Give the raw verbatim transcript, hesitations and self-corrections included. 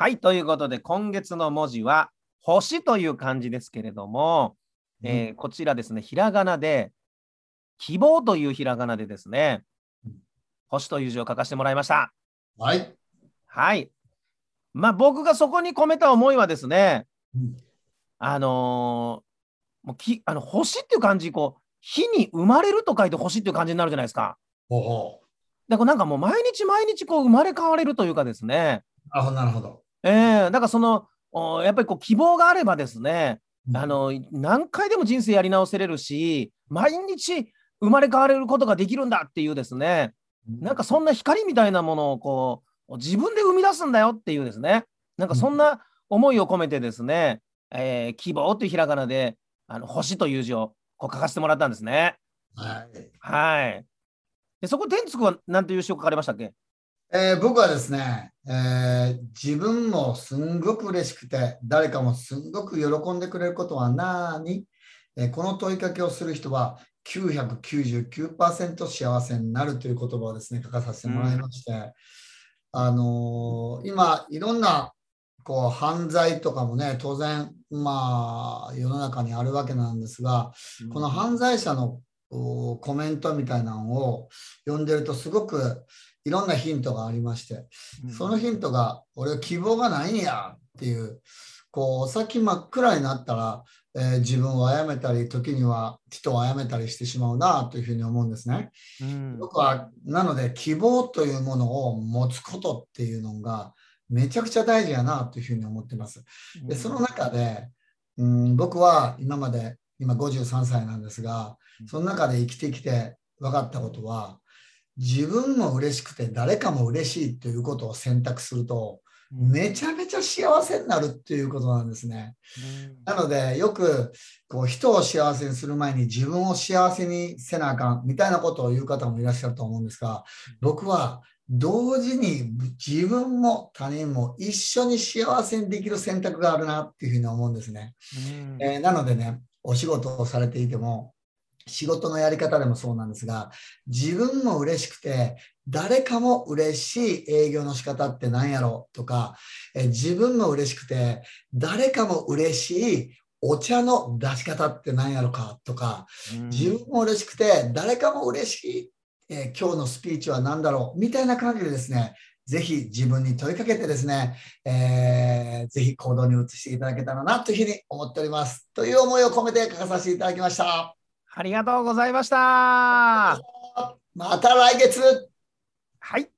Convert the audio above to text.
はい、ということで今月の文字は星という漢字ですけれども、うん、えー、こちらですね、ひらがなで希望というひらがなでですね、うん、星という字を書かせてもらいました。 はい。 はい。まあ僕がそこに込めた思いはですね、 うん、 あのー、もうきあの星っていう漢字、こう火に生まれると書いて星っていう漢字になるじゃないですか。 ほうほう。 だからなんかもう毎日毎日こう生まれ変われるというかですね。 あ、なるほど。 えー、だからそのやっぱりこう希望があればですね、 うん、 あの何回でも人生やり直せれるし、毎日生まれ変われることができるんだっていうですね、なんかそんな光みたいなものをこう自分で生み出すんだよっていうですね、なんかそんな思いを込めてですね、えー、希望というひらがなであの星という字をこう書かせてもらったんですね。 はい。 はい。でそこ天竺は何ていう詩を書かれましたっけ？ えー、僕はですね、えー、自分もすんごく嬉しくて、誰かもすんごく喜んでくれることは何、えー、この問いかけをする人はきゅうひゃくきゅうじゅうきゅうパーセント 幸せになるという言葉をですね、書かさせてもらいまして、うん、あのー、今、いろんなこう犯罪とかもね、当然、まあ、世の中にあるわけなんですが、この犯罪者のコメントみたいなのを読んでるとすごくいろんなヒントがありまして、そのヒントが俺は希望がないんやっていう、こう先真っ暗になったら、えー、自分を殺めたり時には人を殺めたりしてしまうなというふうに思うんですね。うん、僕はなので希望というものを持つことっていうのがめちゃくちゃ大事やなというふうに思ってます。でその中で、うん、僕は今まで今ごじゅうさんさいなんですが、その中で生きてきて分かったことは、自分も嬉しくて誰かも嬉しいということを選択すると、めちゃめちゃ幸せになるっていうことなんですね。なのでよくこう人を幸せにする前に自分を幸せにせなあかんみたいなことを言う方もいらっしゃると思うんですが、僕は同時に自分も他人も一緒に幸せにできる選択があるなっていうふうに思うんですね。えー、なのでね、お仕事をされていても仕事のやり方でもそうなんですが、自分も嬉しくて誰かも嬉しい営業の仕方って何やろとか、え自分も嬉しくて誰かも嬉しいお茶の出し方って何やろかとか、自分も嬉しくて誰かも嬉しい、えー、今日のスピーチは何だろうみたいな感じでですね、ぜひ自分に問いかけてですね、えー、ぜひ行動に移していただけたらなというふうに思っております。という思いを込めて書かさせていただきました。 ありがとうございました。 また来月。 はい。